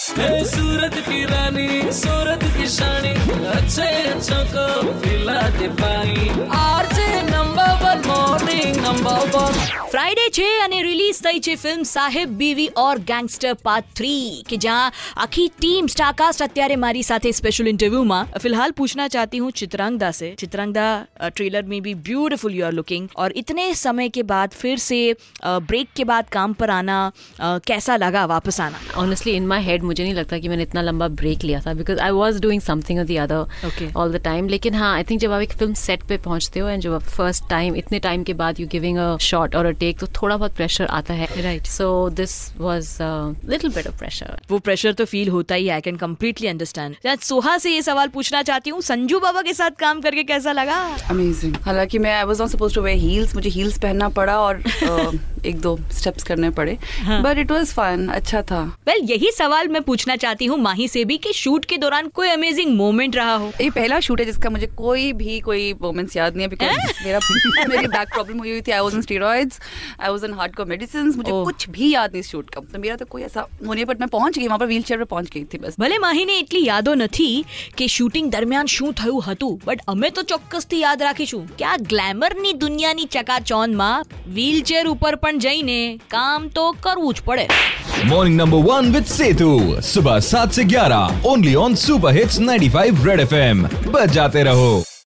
सूरत की रानी, सूरत की शानी, अच्छे अच्छों को पिला दे पानी। RJ number 1 morning number 1। Friday છે અને રિલીઝ થઈ છે ફિલ્મ સાહેબ બીવી ઓર ગેંગસ્ટર પાર્ટ 3 કે जहाँ आखी टीम स्टारकास्ट અત્યારે મારી સાથે स्पेशल इंटरव्यू में। फिलहाल पूछना चाहती हूँ चित्रांगदा से। चित्रांगदा, ट्रेलर में भी ब्यूटीफुल यू आर लुकिंग, और इतने समय के बाद फिर से ब्रेक के बाद काम पर आना कैसा लगा, वापस आना? ऑनेस्टली इन माई हेड मुझे नहीं लगता कि मैंने इतना लंबा ब्रेक लिया था, because I was doing something और the other all the time. लेकिन हाँ, आई थिंक जब आप एक फिल्म सेट पे पहुंचते हो एंड जब आप फर्स्ट टाइम इतने टाइम के बाद यू गिविंग अ शॉट और अ टेक, तो थोड़ा बहुत प्रेशर आता है, right? So this was little bit of pressure. वो प्रेशर तो फील होता ही है, I can completely understand. Soha से ये सवाल पूछना चाहती हूँ, संजू बाबा के साथ काम करके कैसा लगा? अमेजिंग। हालांकि मैं I was not supposed to wear heels, मुझे हील्स पहनना पड़ा और एक दो स्टेप्स करने पड़े, बट इट वाज फन, अच्छा था। वेल, यही सवाल मैं पूछना चाहती हूँ माही से भी कि शूट के दौरान कोई अमेजिंग मोमेंट रहा हो? ये पहला शूट है जिसका मुझे कोई मोमेंट्स याद नहीं है, बिकॉज़ मेरी बैक प्रॉब्लम हुई थी। I was on steroids, I was on hardcore medicine, मुझे कुछ भी याद नहीं शूट का। तो मेरा तो कोई ऐसा होने पर मैं पहुंच गई वहां पर, व्हीलचेयर पे पहुंच गई थी बस। भले माहीने એટલી યાદો નથી કે શૂટિંગ દરમિયાન શું થયું હતું, બટ અમે તો ચોક્કસથી યાદ રાખીશું કે આ ગ્લેમરની દુનિયાની ચકાચौंधમાં વ્હીલચેર ઉપર પણ જઈને કામ તો કરવું જ પડે। मॉर्निंग नंबर 1 विद सेतु, सुबह 7 से 11 only on super hits 95 red FM। बजाते रहो।